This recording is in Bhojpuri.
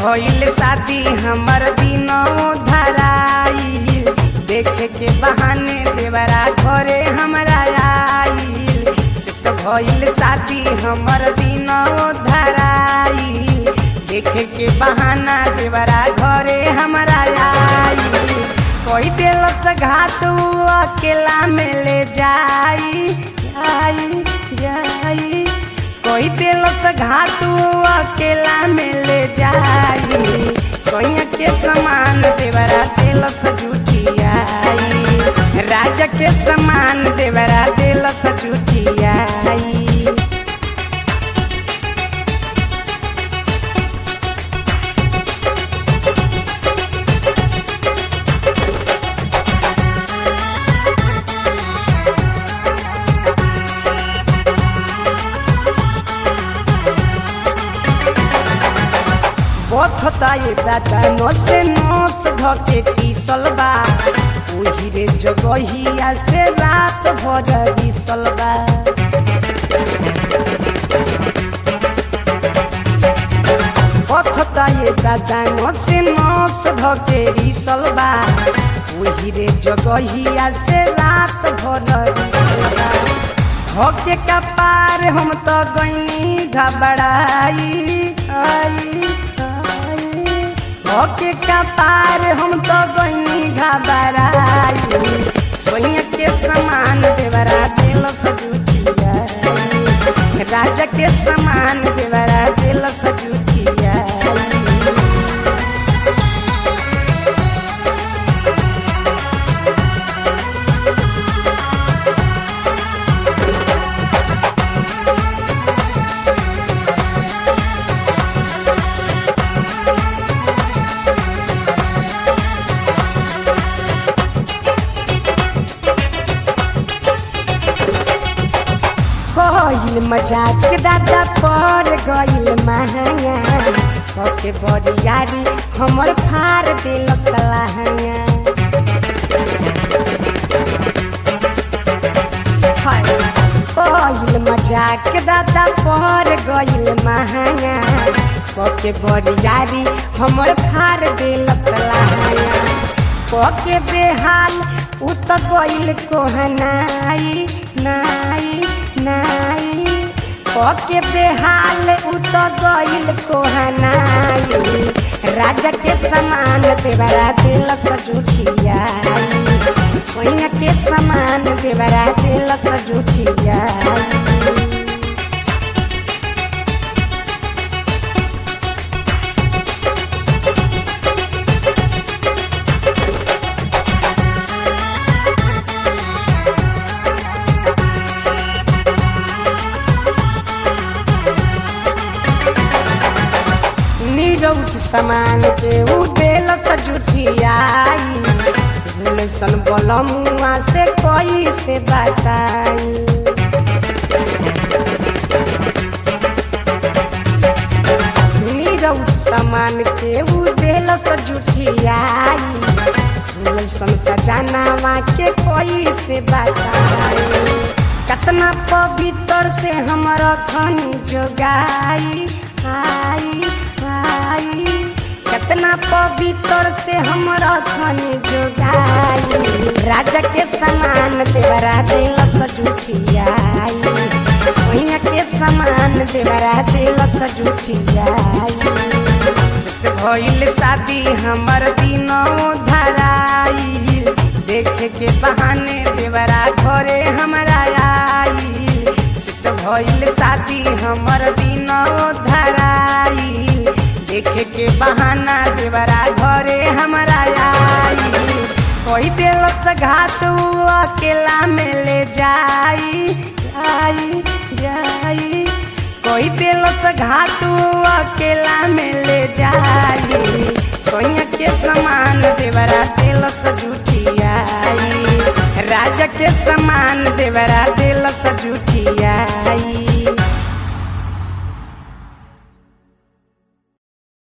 भइल शादी हमर दिनों धराई, देखे के बहाने देवरा घरे हमरा आइल। सेट भइल शादी हमर दिनों धराई, देखे के बहाना देवरा घरे हमरा आइल। कोई दिलस घाट अकेला में ले जाई जाई, कोई दिलस घाट अकेला में ले जाई। सोया के समान देवरा दिलस जुटियाई, राजा के समान देवरा दिलस जुटियाई। बथता ये दादा नोसे नोस धके टीसल बा, ओही रे जगहिया से रात भर बिसल बा। बथता ये दादा नोसे नोस धके टीसल बा, ओही रे जगहिया से रात भर बिसल बा। धके का पार हम तो गईनी घबराई होके का पार हम तो गईनी घबराई। सोनिया के समान देवरा दिलस जुटियाई, राजा के समान देवरा दिलस जुटियाई। गइल मजाक दादा पर गइल महंगा, ओके बरियारी हमर फार दिल सलाहंगा। गइल मजाक दादा पर गइल महंगा, ओके बरियारी हमर फार दिल सलाहंगा। ओके बेहाल उ त गइल कोहनाई नाई, ओके बेहाल उ त गइल कोहनाई। राजा के समान देवरा दिलस जुटियाई, सोया के समान देवरा दिलस जुटियाई। नीरौट समान के उ दिलस जुटियाई, सन बलमुआ से कोई से बताई। नीरौट समान के उ दिलस जुटियाई, सन सजनावा के कोई से बताई। कतना पवित्र से हमरा खनी जोगाई कितना पवित्र से हमरा खनी जोगाई। राजा के समान देवरा दिलस जुटियाई, सोया के समान देवरा दिलस जुटियाई। सेट भइल शादी हमर दिनों धराई, देखे के बहाने देवरा घरे हमरा आइल। सेट भइल शादी हमर दिनों धराई, देखे के बहाना देवरा घरे हमरा आई। कोई दिलस घाट अकेला में ले जाई कोई दिलस घाट अकेला में ले जाई। सोया के समान देवरा दिलस जुटियाई, राजा के समान देवरा दिलस जुटियाई।